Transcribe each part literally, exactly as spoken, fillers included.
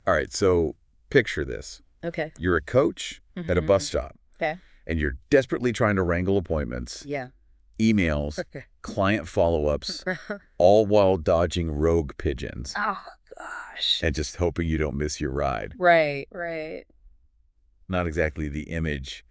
All right, so picture this. Okay. You're a coach Mm-hmm. at a bus stop. Okay. And you're desperately trying to wrangle appointments, Yeah. emails, client follow-ups, all while dodging rogue pigeons Oh, gosh. and just hoping you don't miss your ride. Right, right. Not exactly the image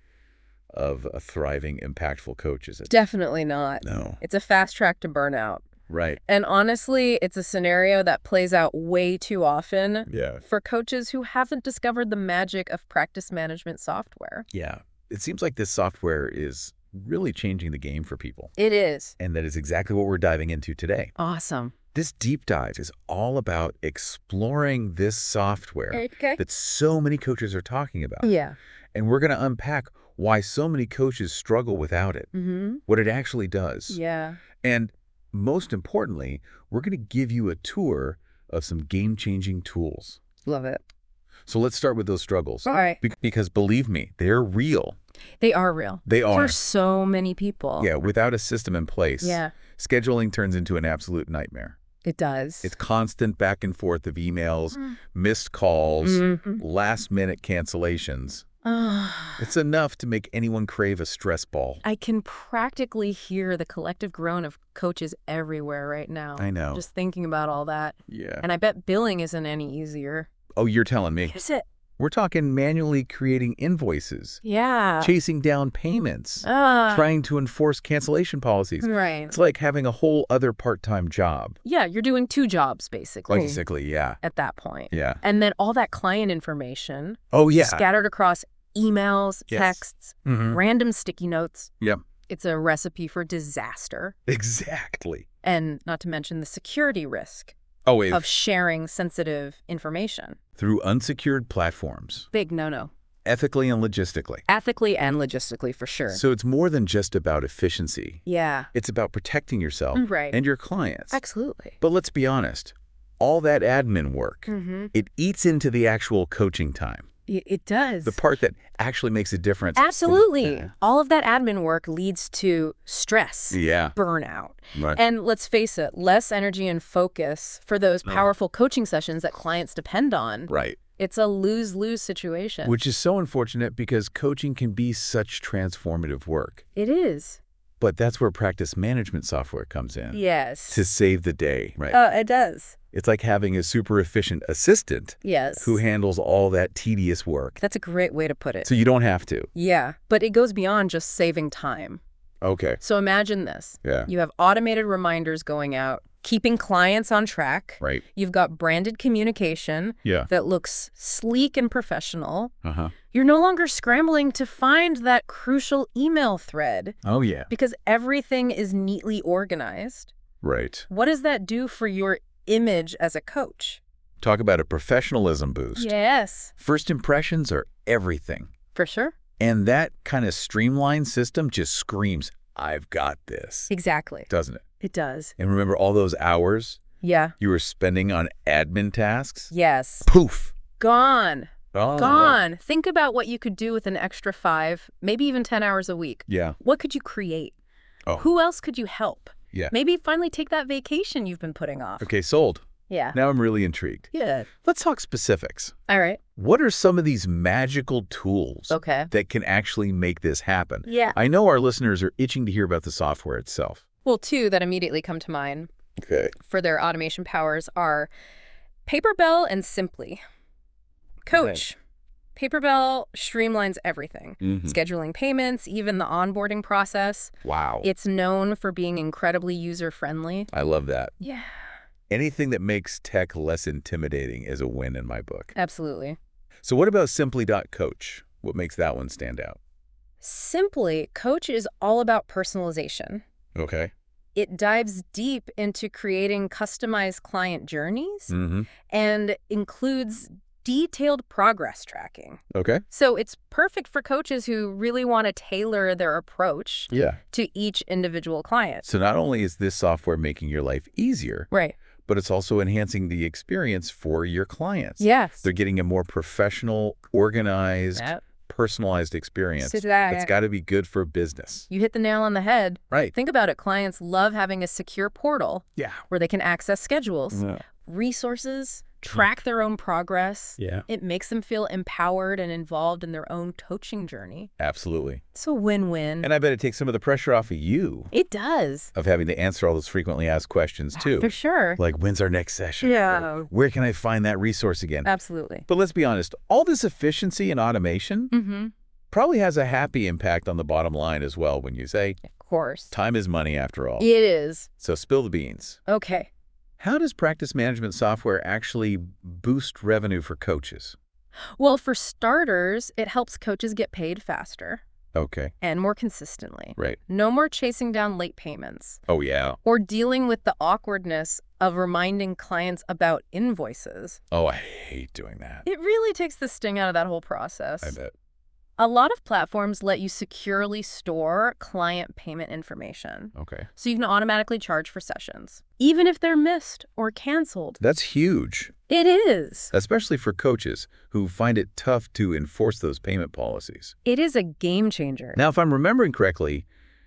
of a thriving, impactful coach, is it? Definitely not. No. It's a fast track to burnout. Right. And honestly, it's a scenario that plays out way too often Yeah. for coaches who haven't discovered the magic of practice management software. Yeah. It seems like this software is really changing the game for people. It is. And that is exactly what we're diving into today. Awesome. This deep dive is all about exploring this software Okay. that so many coaches are talking about. Yeah. And we're going to unpack why so many coaches struggle without it, Mm-hmm. what it actually does. Yeah. And most importantly, we're going to give you a tour of some game-changing tools. Love it. So let's start with those struggles. All right. Be- because believe me, they're real. They are real. They are. For so many people. Yeah, without a system in place, Yeah. scheduling turns into an absolute nightmare. It does. It's constant back and forth of emails, Mm. missed calls, Mhm. last-minute cancellations. Ah. It's enough to make anyone crave a stress ball. I can practically hear the collective groan of coaches everywhere right now. I know. Just thinking about all that. Yeah. And I bet billing isn't any easier. Oh, you're telling me. Is it? We're talking manually creating invoices, Yeah. chasing down payments, Ah. trying to enforce cancellation policies. Right. It's like having a whole other part-time job. Yeah, you're doing two jobs, basically, Basically, yeah. at that point. Yeah. And then all that client information Oh, yeah. scattered across emails, Yes. texts, Mhm. random sticky notes. Yep. It's a recipe for disaster. Exactly. And not to mention the security risk Oh, wait. of sharing sensitive information. Through unsecured platforms, Big no-no. ethically and logistically. Ethically and logistically, for sure. So it's more than just about efficiency. Yeah. It's about protecting yourself Right. and your clients. Absolutely. But let's be honest, all that admin work, Mm-hmm. it eats into the actual coaching time, It does. the part that actually makes a difference. Absolutely. Yeah. All of that admin work leads to stress, Yeah. burnout. Right. And let's face it, less energy and focus for those Oh. powerful coaching sessions that clients depend on. Right. It's a lose-lose situation. Which is so unfortunate because coaching can be such transformative work. It is. But that's where practice management software comes in. Yes. To save the day, right? Uh, it does. It's like having a super efficient assistant Yes. who handles all that tedious work. That's a great way to put it. So you don't have to. Yeah, but it goes beyond just saving time. Okay. So imagine this. Yeah. You have automated reminders going out, keeping clients on track. Right. You've got branded communication Yeah. that looks sleek and professional. Uh-huh. You're no longer scrambling to find that crucial email thread Oh, yeah. because everything is neatly organized. Right. What does that do for your image as a coach? Talk about a professionalism boost. Yes, First impressions are everything. for sure. And that kind of streamlined system just screams, I've got this, Exactly. doesn't it? It does. And remember all those hours Yeah. you were spending on admin tasks? Yes. Poof. Gone. Oh, Gone. Think about what you could do with an extra five, maybe even ten hours a week. Yeah. What could you create? Oh. Who else could you help? Yeah. Maybe finally take that vacation you've been putting off. Okay, sold. Yeah. Now I'm really intrigued. Yeah. Let's talk specifics. All right. What are some of these magical tools Okay. that can actually make this happen? Yeah. I know our listeners are itching to hear about the software itself. Well, two that immediately come to mind Okay. for their automation powers are Paperbell and Simply. Coach. Paperbell streamlines everything. Mhm. Scheduling payments, even the onboarding process. Wow. It's known for being incredibly user-friendly. I love that. Yeah. Anything that makes tech less intimidating is a win in my book. Absolutely. So what about Simply dot Coach? What makes that one stand out? Simply, Coach is all about personalization. Okay. It dives deep into creating customized client journeys Mm-hmm. and includes detailed progress tracking. Okay. So it's perfect for coaches who really want to tailor their approach Yeah. to each individual client. So not only is this software making your life easier, Right. but it's also enhancing the experience for your clients. Yes. They're getting a more professional, organized, Yep. personalized experience. So that- That's got to be good for business. You hit the nail on the head. Right. Think about it. Clients love having a secure portal Yeah. where they can access schedules, Yeah. resources, track their own progress. Yeah. It makes them feel empowered and involved in their own coaching journey. Absolutely. It's a win-win. And I bet it takes some of the pressure off of you It does. of having to answer all those frequently asked questions, too. For sure. Like, when's our next session? Yeah. Or, where can I find that resource again? Absolutely. But let's be honest, all this efficiency and automation Mm-hmm. probably has a happy impact on the bottom line as well when you say, Of course. time is money after all. It is. So spill the beans. Okay. How does practice management software actually boost revenue for coaches? Well, for starters, it helps coaches get paid faster Okay, and more consistently. right. No more chasing down late payments Oh, yeah. or dealing with the awkwardness of reminding clients about invoices. Oh, I hate doing that. It really takes the sting out of that whole process. I bet. A lot of platforms let you securely store client payment information, Okay. so you can automatically charge for sessions, even if they're missed or canceled. That's huge, It is. especially for coaches who find it tough to enforce those payment policies. It is a game changer. Now, if I'm remembering correctly,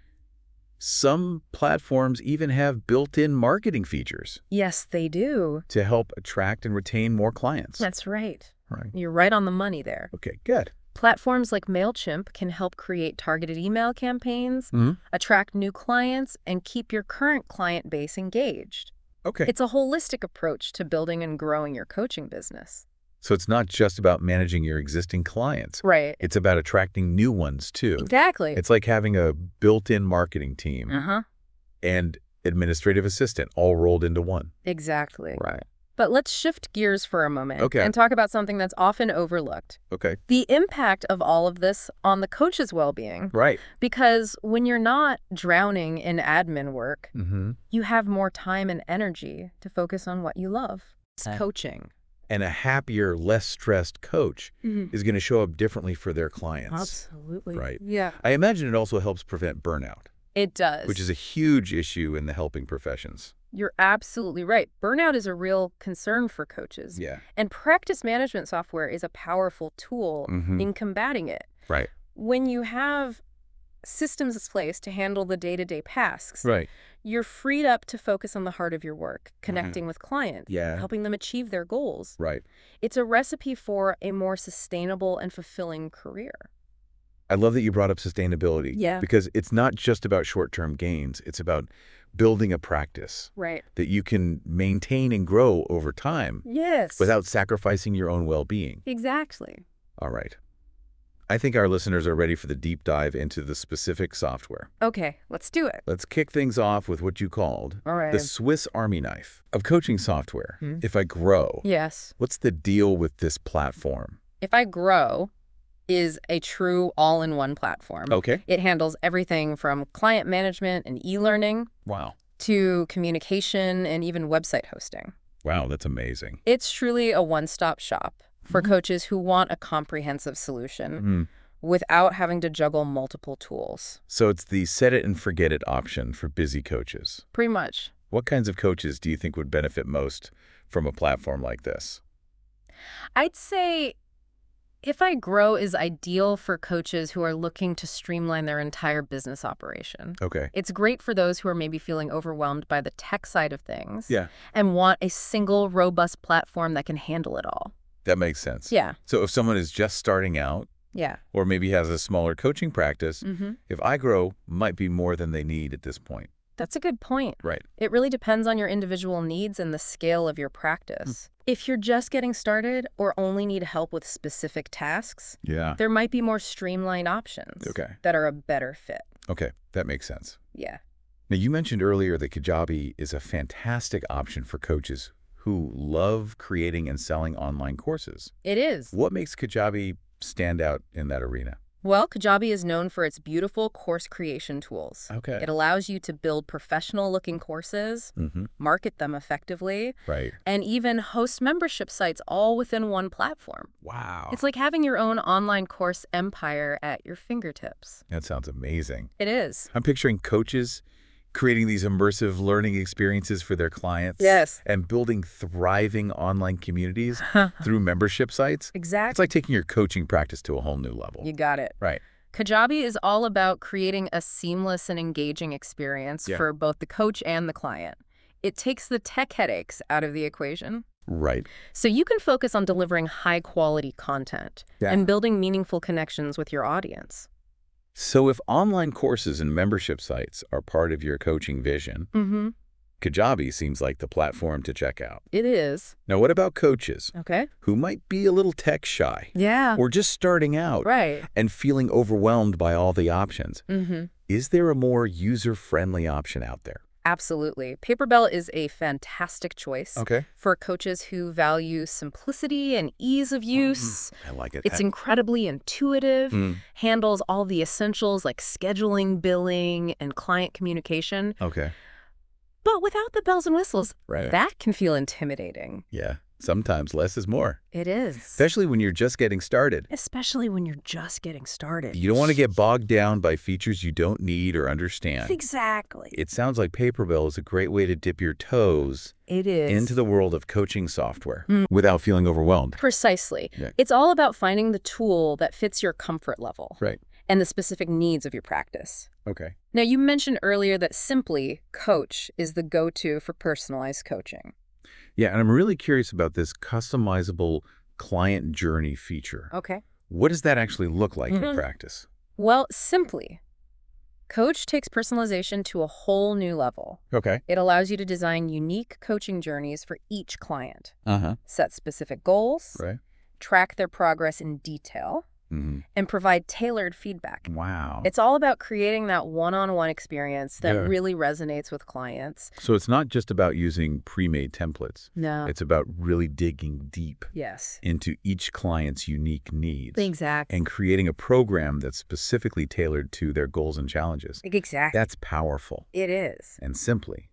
some platforms even have built-in marketing features Yes, they do. to help attract and retain more clients. That's right. Right. You're right on the money there. Okay, good. Platforms like MailChimp can help create targeted email campaigns, Mm-hmm. attract new clients, and keep your current client base engaged. Okay. It's a holistic approach to building and growing your coaching business. So it's not just about managing your existing clients. Right. It's about attracting new ones, too. Exactly. It's like having a built-in marketing team Uh-huh. and administrative assistant all rolled into one. Exactly. Right. But let's shift gears for a moment Okay. and talk about something that's often overlooked. Okay. The impact of all of this on the coach's well-being. Right. Because when you're not drowning in admin work, Mm-hmm. you have more time and energy to focus on what you love. It's Okay. coaching. And a happier, less stressed coach is going to show up differently for their clients. Absolutely. Right. Yeah. I imagine it also helps prevent burnout, It does. which is a huge issue in the helping professions. You're absolutely right. Burnout is a real concern for coaches. Yeah. And practice management software is a powerful tool Mhm. in combating it. Right. When you have systems in place to handle the day-to-day tasks, Right. you're freed up to focus on the heart of your work, connecting with clients, Yeah. helping them achieve their goals. Right. It's a recipe for a more sustainable and fulfilling career. I love that you brought up sustainability. Yeah. Because it's not just about short-term gains. It's about building a practice Right. that you can maintain and grow over time Yes. without sacrificing your own well-being. Exactly. All right. I think our listeners are ready for the deep dive into the specific software. Okay, let's do it. Let's kick things off with what you called All right. the Swiss Army knife of coaching software. Hmm. If I grow, Yes. what's the deal with this platform? If I Grow is a true all-in-one platform. Okay. It handles everything from client management and e-learning Wow. to communication and even website hosting. Wow, that's amazing. It's truly a one-stop shop for Mhm. coaches who want a comprehensive solution Mm. without having to juggle multiple tools. So it's the set it and forget it option for busy coaches. Pretty much. What kinds of coaches do you think would benefit most from a platform like this? I'd say If I Grow is ideal for coaches who are looking to streamline their entire business operation. Okay. It's great for those who are maybe feeling overwhelmed by the tech side of things Yeah, and want a single, robust platform that can handle it all. that makes sense. Yeah, So if someone is just starting out yeah. or maybe has a smaller coaching practice, Mm-hmm. if I Grow might be more than they need at this point. That's a good point. Right. It really depends on your individual needs and the scale of your practice. If you're just getting started or only need help with specific tasks, Yeah. there might be more streamlined options Okay. that are a better fit. Okay, that makes sense. Yeah. Now, you mentioned earlier that Kajabi is a fantastic option for coaches who love creating and selling online courses. It is. What makes Kajabi stand out in that arena? Well, Kajabi is known for its beautiful course creation tools. Okay. It allows you to build professional-looking courses, Mm-hmm. market them effectively, Right. and even host membership sites all within one platform. Wow. It's like having your own online course empire at your fingertips. That sounds amazing. It is. I'm picturing coaches creating these immersive learning experiences for their clients. Yes. And building thriving online communities through membership sites. It's Exactly. like taking your coaching practice to a whole new level. You got it. Right. Kajabi is all about creating a seamless and engaging experience Yeah. for both the coach and the client. It takes the tech headaches out of the equation. Right. So you can focus on delivering high-quality content Yeah. and building meaningful connections with your audience. So if online courses and membership sites are part of your coaching vision, Mm-hmm. Kajabi seems like the platform to check out. It is. Now, what about coaches Okay. who might be a little tech shy Yeah. or just starting out Right. and feeling overwhelmed by all the options? Mm-hmm. Is there a more user-friendly option out there? Absolutely. Paperbell is a fantastic choice Okay. for coaches who value simplicity and ease of use. I like it. It's incredibly intuitive, Mm. handles all the essentials like scheduling, billing, and client communication. Okay. But without the bells and whistles, Right. that can feel intimidating. Yeah. Sometimes less is more, It is. especially when you're just getting started. Especially when you're just getting started. You don't want to get bogged down by features you don't need or understand. Exactly. It sounds like Paperbell is a great way to dip your toes It is. into the world of coaching software Mm. without feeling overwhelmed. Precisely. Yeah. It's all about finding the tool that fits your comfort level Right. and the specific needs of your practice. Okay. Now, you mentioned earlier that Simply Coach is the go-to for personalized coaching. Yeah, and I'm really curious about this customizable client journey feature. Okay. What does that actually look like in Mhm. practice? Well, Simply Coach takes personalization to a whole new level. Okay. It allows you to design unique coaching journeys for each client, Uh-huh. set specific goals, Right. track their progress in detail, Mm-hmm. and provide tailored feedback. Wow. It's all about creating that one-on-one experience that Yeah. really resonates with clients. So it's not just about using pre-made templates. No. It's about really digging deep Yes. into each client's unique needs Exactly. and creating a program that's specifically tailored to their goals and challenges. Exactly. That's powerful. It is. And Simply,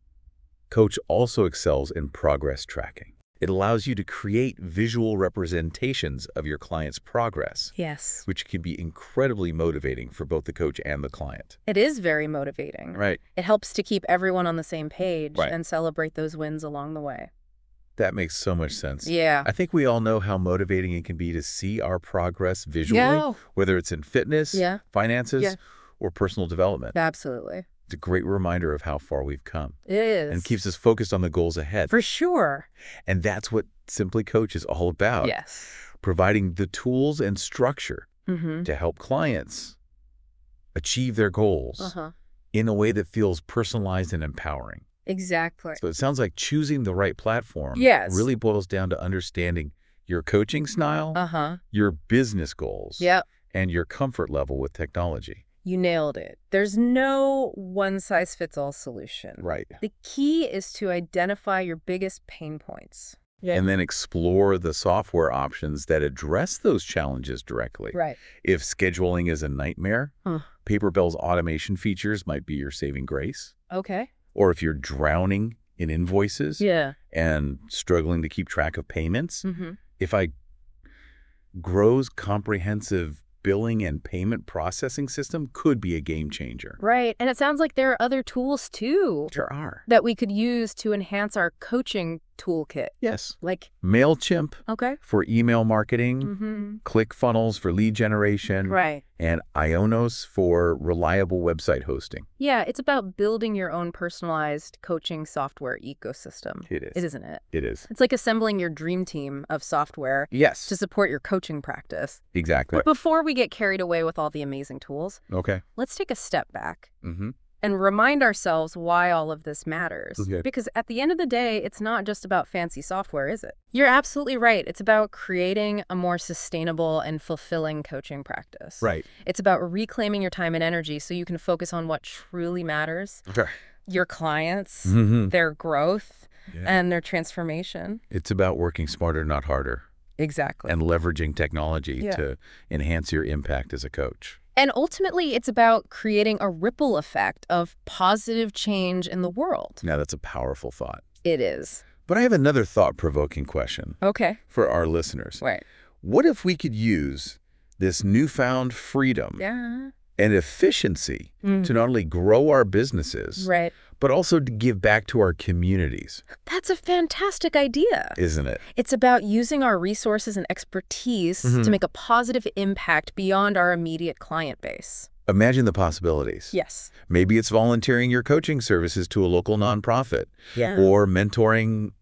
Coach also excels in progress tracking. It allows you to create visual representations of your client's progress, Yes. which can be incredibly motivating for both the coach and the client. It is very motivating. Right. It helps to keep everyone on the same page Right. and celebrate those wins along the way. That makes so much sense. Yeah. I think we all know how motivating it can be to see our progress visually, Yeah. whether it's in fitness, Yeah. finances, Yeah. or personal development. Absolutely. It's a great reminder of how far we've come It is. and keeps us focused on the goals ahead. For sure. And that's what Simply Coach is all about. Yes. Providing the tools and structure Mm-hmm. to help clients achieve their goals Uh-huh. in a way that feels personalized and empowering. Exactly. So it sounds like choosing the right platform Yes. really boils down to understanding your coaching style, Uh-huh. your business goals, Yep. and your comfort level with technology. You nailed it. There's no one-size-fits-all solution. Right. The key is to identify your biggest pain points. Yeah. And then explore the software options that address those challenges directly. Right. If scheduling is a nightmare, Huh. Paperbell's automation features might be your saving grace. Okay. Or if you're drowning in invoices Yeah. and struggling to keep track of payments, Mm-hmm. if I Grow's comprehensive billing and payment processing system could be a game changer. Right. And it sounds like there are other tools, too, There are. that we could use to enhance our coaching toolkit. Yes. Like, MailChimp okay. for email marketing, Mm-hmm. ClickFunnels for lead generation, Right. and Ionos for reliable website hosting. Yeah, it's about building your own personalized coaching software ecosystem. It is. It isn't it? It is. It's like assembling your dream team of software Yes. to support your coaching practice. Exactly. But before we get carried away with all the amazing tools, Okay. let's take a step back Mm-hmm. and remind ourselves why all of this matters. Okay. Because at the end of the day, it's not just about fancy software, is it? You're absolutely right. It's about creating a more sustainable and fulfilling coaching practice. Right. It's about reclaiming your time and energy so you can focus on what truly matters, Okay. your clients, Mm-hmm. their growth, Yeah. and their transformation. It's about working smarter, not harder, Exactly. and leveraging technology Yeah. to enhance your impact as a coach. And ultimately, it's about creating a ripple effect of positive change in the world. Now, that's a powerful thought. It is. But I have another thought-provoking question Okay. for our listeners. Right. What if we could use this newfound freedom Yeah. and efficiency Mm. to not only grow our businesses, Right. but also to give back to our communities, That's a fantastic idea. isn't it? It's about using our resources and expertise Mhm. to make a positive impact beyond our immediate client base. Imagine the possibilities. Yes. Maybe it's volunteering your coaching services to a local nonprofit, Yeah. or mentoring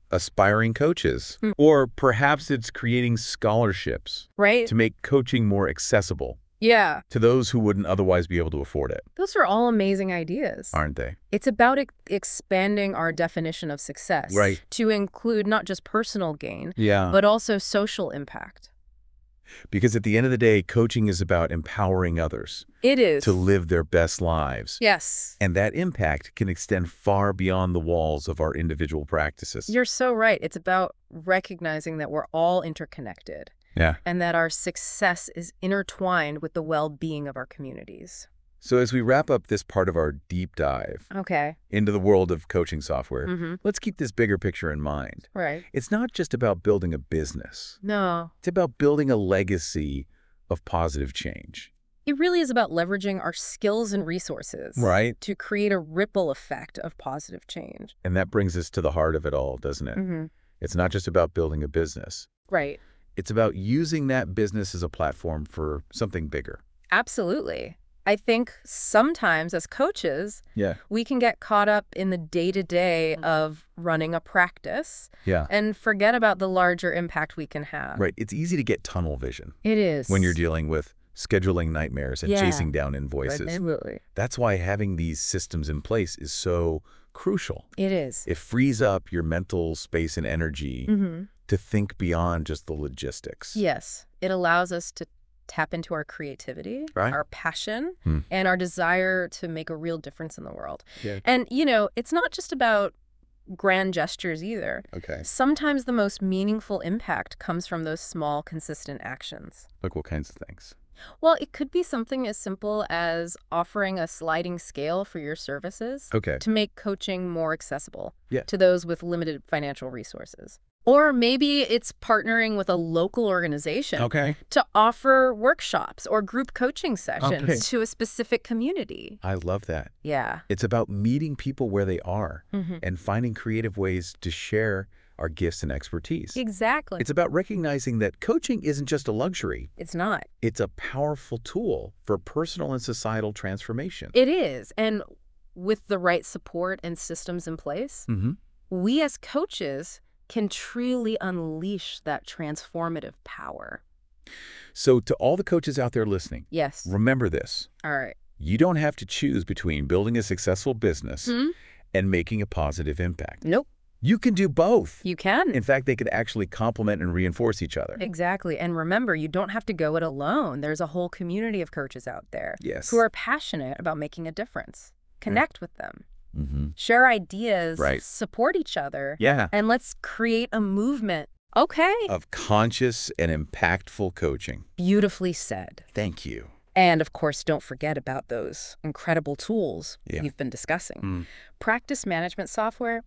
aspiring coaches. Hmm. Or perhaps it's creating scholarships Right? to make coaching more accessible Yeah. to those who wouldn't otherwise be able to afford it, Those are all amazing ideas. aren't they? It's about ex- expanding our definition of success Right. to include not just personal gain, Yeah. but also social impact. Because at the end of the day, coaching is about empowering others It is. to live their best lives. Yes. And that impact can extend far beyond the walls of our individual practices. You're so right. It's about recognizing that we're all interconnected Yeah. and that our success is intertwined with the well-being of our communities. So as we wrap up this part of our deep dive Okay. into the world of coaching software, Mm-hmm. let's keep this bigger picture in mind. Right. It's not just about building a business. No. It's about building a legacy of positive change. It really is about leveraging our skills and resources. Right. To create a ripple effect of positive change. And that brings us to the heart of it all, doesn't it? Mm-hmm. It's not just about building a business. Right. It's about using that business as a platform for something bigger. Absolutely. I think sometimes as coaches, Yeah. we can get caught up in the day-to-day of running a practice Yeah. and forget about the larger impact we can have. Right. It's easy to get tunnel vision It is. when you're dealing with scheduling nightmares and Yeah. chasing down invoices. Absolutely. That's why having these systems in place is so crucial. It is. It frees up your mental space and energy Mm-hmm. to think beyond just the logistics. Yes. It allows us to tap into our creativity, Right. our passion, Hmm. and our desire to make a real difference in the world. Yeah. And, you know, it's not just about grand gestures either. Okay. Sometimes the most meaningful impact comes from those small, consistent actions. Like what kinds of things? Well, it could be something as simple as offering a sliding scale for your services Okay. to make coaching more accessible Yeah. to those with limited financial resources. Or maybe it's partnering with a local organization Okay. to offer workshops or group coaching sessions Okay. to a specific community. I love that. Yeah. It's about meeting people where they are Mm-hmm. and finding creative ways to share our gifts and expertise. Exactly. It's about recognizing that coaching isn't just a luxury. It's not. It's a powerful tool for personal and societal transformation. It is. And with the right support and systems in place, Mm-hmm. we as coaches can truly unleash that transformative power. So to all the coaches out there listening, Yes. remember this. All right. You don't have to choose between building a successful business Hmm? and making a positive impact. Nope. You can do both. You can. In fact, they could actually complement and reinforce each other. Exactly. And remember, you don't have to go it alone. There's a whole community of coaches out there Yes. who are passionate about making a difference. Connect with them. Mm-hmm. Share ideas. Right. Support each other. Yeah. And let's create a movement. Okay. Of conscious and impactful coaching. Beautifully said. Thank you. And of course, don't forget about those incredible tools Yeah. we've been discussing. Mm. Practice management software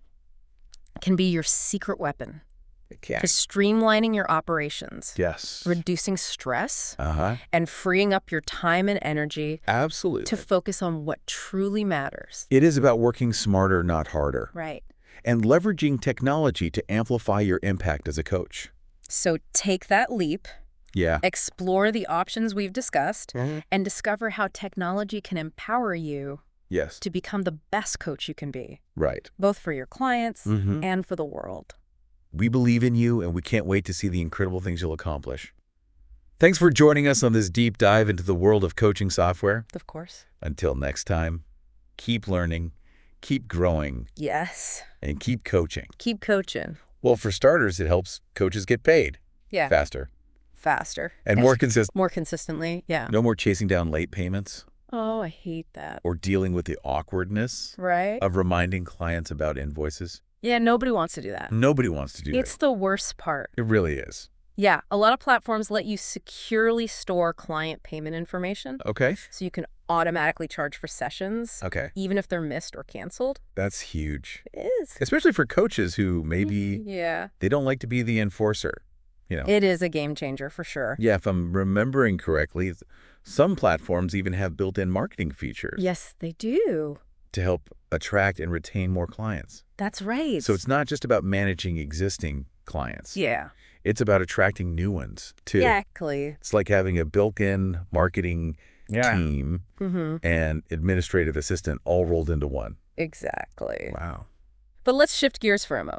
can be your secret weapon Okay. for streamlining your operations, Yes. reducing stress, Uh-huh. and freeing up your time and energy Absolutely. to focus on what truly matters. It is about working smarter, not harder, Right. and leveraging technology to amplify your impact as a coach. So take that leap, Yeah. explore the options we've discussed, Mhm. and discover how technology can empower you Yes. to become the best coach you can be, Right. both for your clients Mhm. and for the world. We believe in you, and we can't wait to see the incredible things you'll accomplish. Thanks for joining us on this deep dive into the world of coaching software. Of course. Until next time, keep learning, keep growing, Yes. and keep coaching. Keep coaching. Well, for starters, it helps coaches get paid Yeah. faster Faster. and more consistent. More consistently. Yeah. No more chasing down late payments Oh, I hate that. or dealing with the awkwardness Right? of reminding clients about invoices. Yeah, nobody wants to do that. Nobody wants to do It's that. the worst part. It really is. Yeah, a lot of platforms let you securely store client payment information Okay. so you can automatically charge for sessions, Okay. even if they're missed or canceled. That's huge. It is. Especially for coaches who maybe Yeah. they don't like to be the enforcer. You know. It is a game changer for sure. Yeah, if I'm remembering correctly, th- some platforms even have built-in marketing features Yes, they do. to help attract and retain more clients. That's right. So it's not just about managing existing clients. Yeah. It's about attracting new ones, too. Exactly. It's like having a built-in marketing team Mm-hmm. and administrative assistant all rolled into one. Exactly. Wow. But let's shift gears for a moment.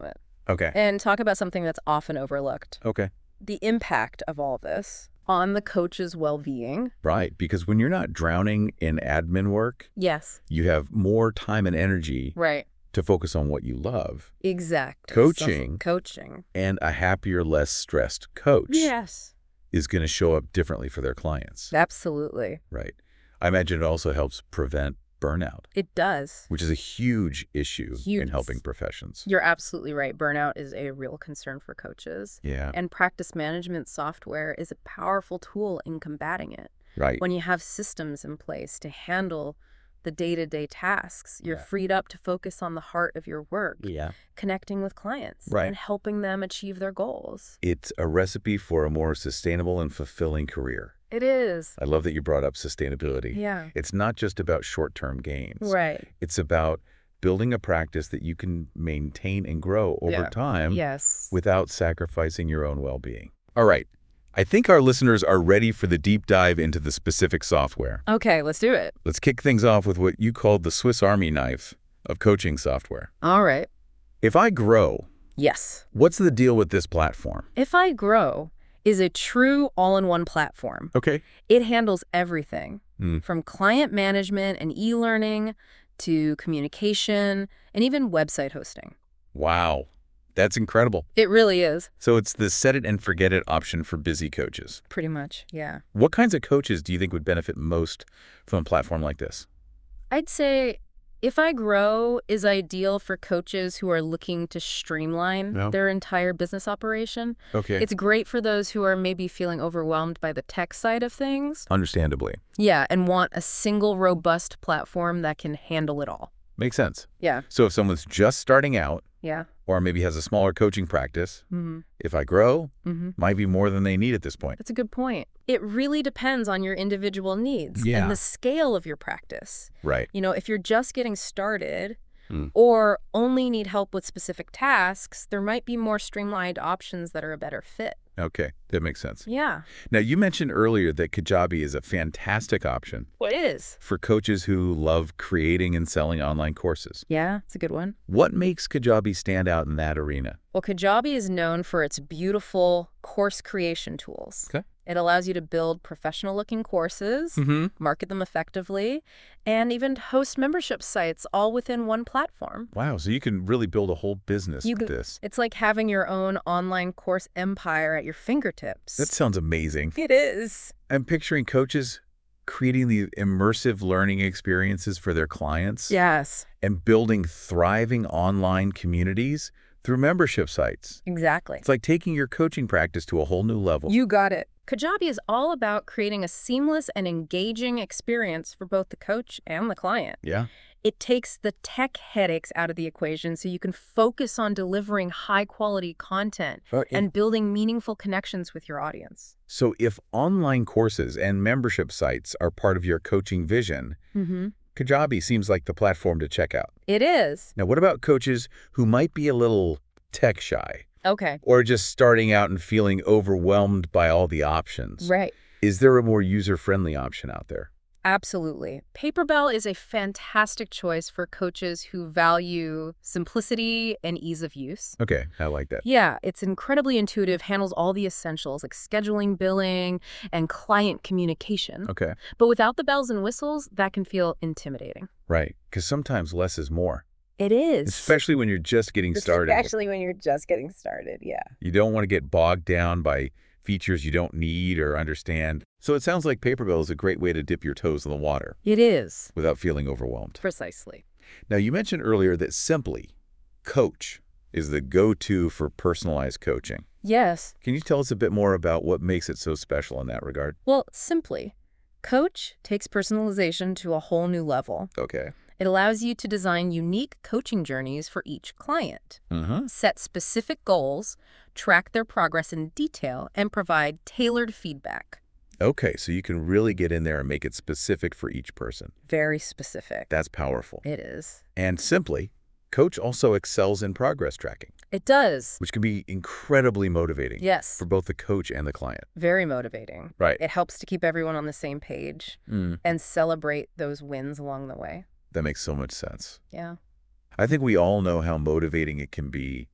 Okay. and talk about something that's often overlooked. Okay. The impact of all this on the coach's well-being. Right. Because when you're not drowning in admin work, Yes. you have more time and energy Right. to focus on what you love. Exactly. Coaching. Self- coaching. And a happier, less stressed coach Yes. is going to show up differently for their clients. Absolutely. Right. I imagine it also helps prevent burnout, It does. which is a huge issue Huge. in helping professions. You're absolutely right. Burnout is a real concern for coaches. Yeah. And practice management software is a powerful tool in combating it. Right. When you have systems in place to handle the day-to-day tasks, you're Yeah. freed up to focus on the heart of your work, Yeah. connecting with clients Right. and helping them achieve their goals. It's a recipe for a more sustainable and fulfilling career. It is. I love that you brought up sustainability. Yeah. It's not just about short-term gains. Right. It's about building a practice that you can maintain and grow over Yeah. time Yes. without sacrificing your own well-being. All right. I think our listeners are ready for the deep dive into the specific software. Okay, let's do it. Let's kick things off with what you called the Swiss Army knife of coaching software. All right. If I Grow, Yes. what's the deal with this platform? If I Grow is a true all-in-one platform. Okay. It handles everything Mm. from client management and e-learning to communication and even website hosting. Wow. That's incredible. It really is. So it's the set it and forget it option for busy coaches. Pretty much, yeah. What kinds of coaches do you think would benefit most from a platform like this? I'd say If I Grow is ideal for coaches who are looking to streamline Yeah. their entire business operation. Okay. It's great for those who are maybe feeling overwhelmed by the tech side of things. Understandably. Yeah, and want a single robust platform that can handle it all. Makes sense. Yeah, So if someone's just starting out yeah. or maybe has a smaller coaching practice, Mm-hmm. If I Grow Mm-hmm. might be more than they need at this point. That's a good point. It really depends on your individual needs Yeah. and the scale of your practice. Right. You know, if you're just getting started Mm. or only need help with specific tasks, there might be more streamlined options that are a better fit. Okay. That makes sense. Yeah. Now, you mentioned earlier that Kajabi is a fantastic option Well, it is. for coaches who love creating and selling online courses. Yeah, it's a good one. What makes Kajabi stand out in that arena? Well, Kajabi is known for its beautiful course creation tools. Okay. It allows you to build professional-looking courses, Mm-hmm. market them effectively, and even host membership sites all within one platform. Wow. So you can really build a whole business You with could- this. It's like having your own online course empire at your fingertips. That sounds amazing. It is. I'm picturing coaches creating the immersive learning experiences for their clients Yes, and building thriving online communities through membership sites. exactly. It's like taking your coaching practice to a whole new level. You got it. Kajabi is all about creating a seamless and engaging experience for both the coach and the client. Yeah. It takes the tech headaches out of the equation so you can focus on delivering high-quality content and building meaningful connections with your audience. So if online courses and membership sites are part of your coaching vision, Mm-hmm. Kajabi seems like the platform to check out. It is. Now, what about coaches who might be a little tech shy Okay. or just starting out and feeling overwhelmed by all the options? Right. Is there a more user-friendly option out there? Absolutely. Paperbell is a fantastic choice for coaches who value simplicity and ease of use. Okay, I like that. Yeah, it's incredibly intuitive, handles all the essentials like scheduling, billing, and client communication. Okay, But without the bells and whistles, that can feel intimidating. right, because sometimes less is more, It is. especially when you're just getting started. Especially when you're just getting started, yeah. You don't want to get bogged down by features you don't need or understand. So it sounds like Paperbell is a great way to dip your toes in the water It is. without feeling overwhelmed. Precisely. Now, you mentioned earlier that Simply Coach is the go-to for personalized coaching. Yes. Can you tell us a bit more about what makes it so special in that regard? Well, simply, Coach takes personalization to a whole new level. Okay. It allows you to design unique coaching journeys for each client, Uh-huh. set specific goals, track their progress in detail, and provide tailored feedback. Okay, so you can really get in there and make it specific for each person. Very specific. That's powerful. It is. And Simply, Coach also excels in progress tracking, It does. which can be incredibly motivating Yes. for both the coach and the client. Very motivating. Right. It helps to keep everyone on the same page Mm, and celebrate those wins along the way. that makes so much sense. Yeah. I think we all know how motivating it can be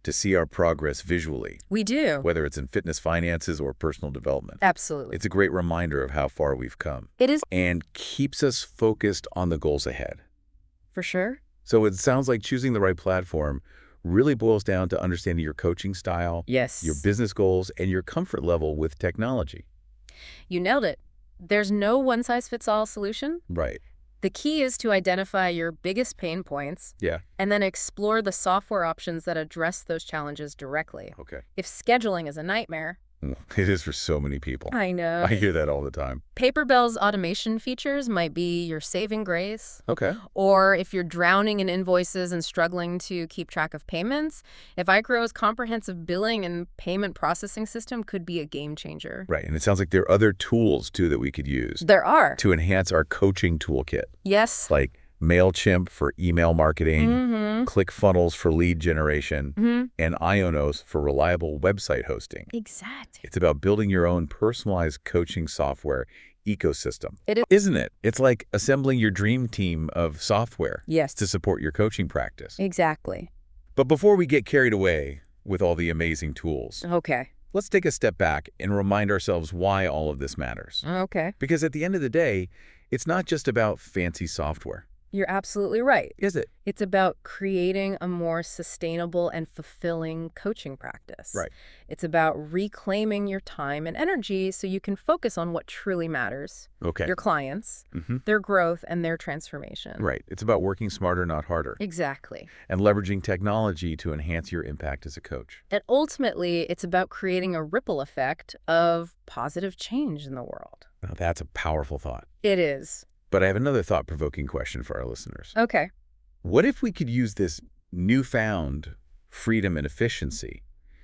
to see our progress visually, We do. whether it's in fitness finances or personal development. Absolutely. It's a great reminder of how far we've come It is and keeps us focused on the goals ahead. for sure. So it sounds like choosing the right platform really boils down to understanding your coaching style, Yes. your business goals, and your comfort level with technology. You nailed it. There's no one-size-fits-all solution. Right. The key is to identify your biggest pain points Yeah. and then explore the software options that address those challenges directly. Okay. If scheduling is a nightmare, It is for so many people. I know. I hear that all the time. Paperbell's automation features might be your saving grace. Okay. Or if you're drowning in invoices and struggling to keep track of payments, Evicro's comprehensive billing and payment processing system could be a game changer. Right. And it sounds like there are other tools, too, that we could use There are. to enhance our coaching toolkit, Yes. like MailChimp for email marketing, Mm-hmm. ClickFunnels for lead generation, Mm-hmm. and Ionos for reliable website hosting. Exactly. It's about building your own personalized coaching software ecosystem. It is. Isn't it? It's like assembling your dream team of software Yes. to support your coaching practice. Exactly. But before we get carried away with all the amazing tools, Okay. let's take a step back and remind ourselves why all of this matters. Okay. Because at the end of the day, it's not just about fancy software, You're absolutely right. is it? It's about creating a more sustainable and fulfilling coaching practice. Right. It's about reclaiming your time and energy so you can focus on what truly matters, Okay. your clients, hmm their growth, and their transformation. Right. It's about working smarter, not harder, Exactly. and leveraging technology to enhance your impact as a coach. And ultimately, it's about creating a ripple effect of positive change in the world. Now, that's a powerful thought. It is. But I have another thought-provoking question for our listeners. Okay. What if we could use this newfound freedom and efficiency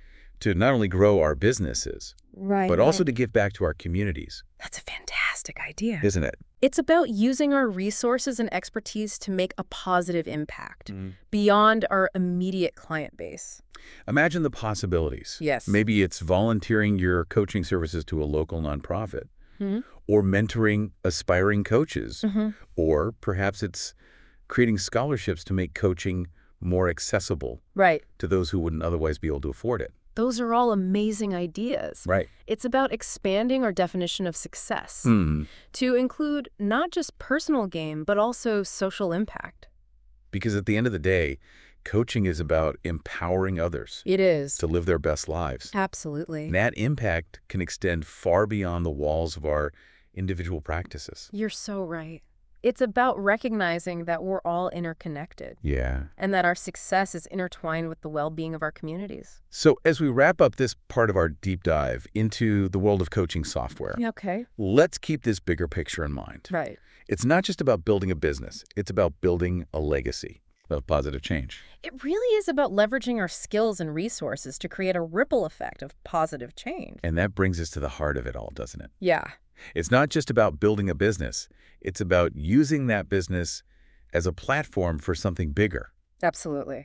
to not only grow our businesses, Right. but also to give back to our communities, That's a fantastic idea. isn't it? It's about using our resources and expertise to make a positive impact beyond our immediate client base. Imagine the possibilities. Yes. Maybe it's volunteering your coaching services to a local nonprofit, Hmm? or mentoring aspiring coaches, Mm-hmm. or perhaps it's creating scholarships to make coaching more accessible Right. to those who wouldn't otherwise be able to afford it. Those are all amazing ideas. Right. It's about expanding our definition of success Hmm. to include not just personal gain, but also social impact. Because at the end of the day, coaching is about empowering others It is. to live their best lives. Absolutely. And that impact can extend far beyond the walls of our individual practices. You're so right. It's about recognizing that we're all interconnected Yeah. and that our success is intertwined with the well-being of our communities. So as we wrap up this part of our deep dive into the world of coaching software, Okay. let's keep this bigger picture in mind. Right. It's not just about building a business. It's about building a legacy of positive change. It really is about leveraging our skills and resources to create a ripple effect of positive change. And that brings us to the heart of it all, doesn't it? Yeah. It's not just about building a business. It's about using that business as a platform for something bigger. Absolutely.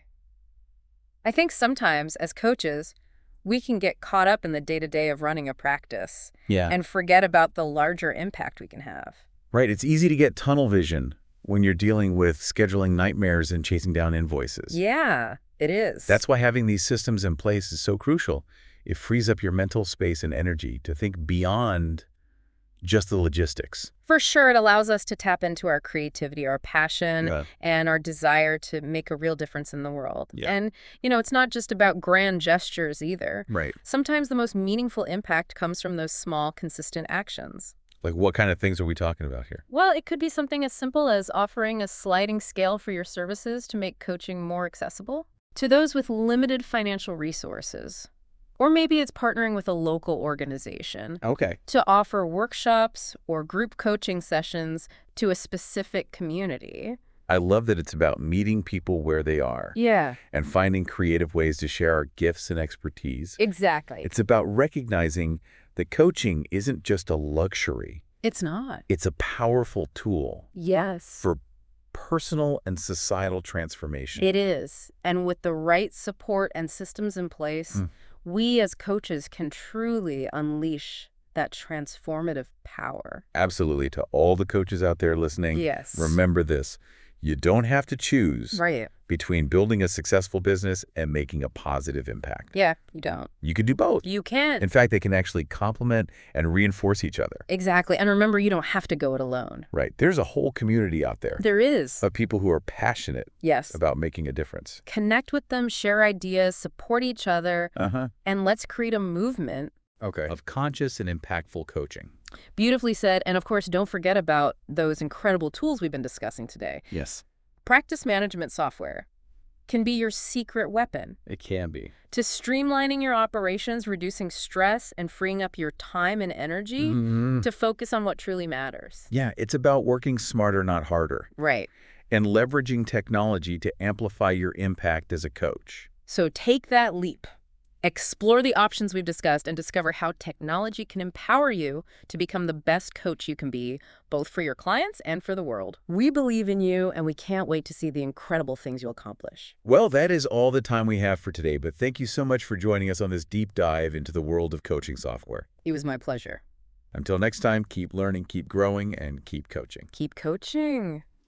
I think sometimes, as coaches, we can get caught up in the day-to-day of running a practice Yeah. and forget about the larger impact we can have. Right. It's easy to get tunnel vision when you're dealing with scheduling nightmares and chasing down invoices. Yeah, it is. That's why having these systems in place is so crucial. It frees up your mental space and energy to think beyond just the logistics. For sure, it allows us to tap into our creativity, our passion, Yeah. and our desire to make a real difference in the world. Yeah. And, you know, it's not just about grand gestures either. Right. Sometimes the most meaningful impact comes from those small, consistent actions. Like what kind of things are we talking about here? Well, it could be something as simple as offering a sliding scale for your services to make coaching more accessible to those with limited financial resources. Or maybe it's partnering with a local organization Okay. to offer workshops or group coaching sessions to a specific community. I love that it's about meeting people where they are Yeah, and finding creative ways to share our gifts and expertise. exactly. It's about recognizing that coaching isn't just a luxury. It's not. It's a powerful tool Yes. for personal and societal transformation. It is. And with the right support and systems in place, Mm. we as coaches can truly unleash that transformative power. Absolutely. To all the coaches out there listening, Yes. remember this. You don't have to choose Right. between building a successful business and making a positive impact. Yeah, you don't. You could do both. You can. In fact, they can actually complement and reinforce each other. Exactly. And remember, you don't have to go it alone. Right. There's a whole community out there There is. of people who are passionate Yes. about making a difference. Connect with them, share ideas, support each other, Uh-huh. and let's create a movement. Okay. Of conscious and impactful coaching. Beautifully said. And of course, don't forget about those incredible tools we've been discussing today. Yes, Practice management software can be your secret weapon it can be. to streamlining your operations, reducing stress, and freeing up your time and energy Mhm. to focus on what truly matters. Yeah, it's about working smarter, not harder, Right. and leveraging technology to amplify your impact as a coach. So take that leap. Explore the options we've discussed and discover how technology can empower you to become the best coach you can be, both for your clients and for the world. We believe in you, and we can't wait to see the incredible things you'll accomplish. Well, that is all the time we have for today, but thank you so much for joining us on this deep dive into the world of coaching software. It was my pleasure. Until next time, keep learning, keep growing, and keep coaching. Keep coaching.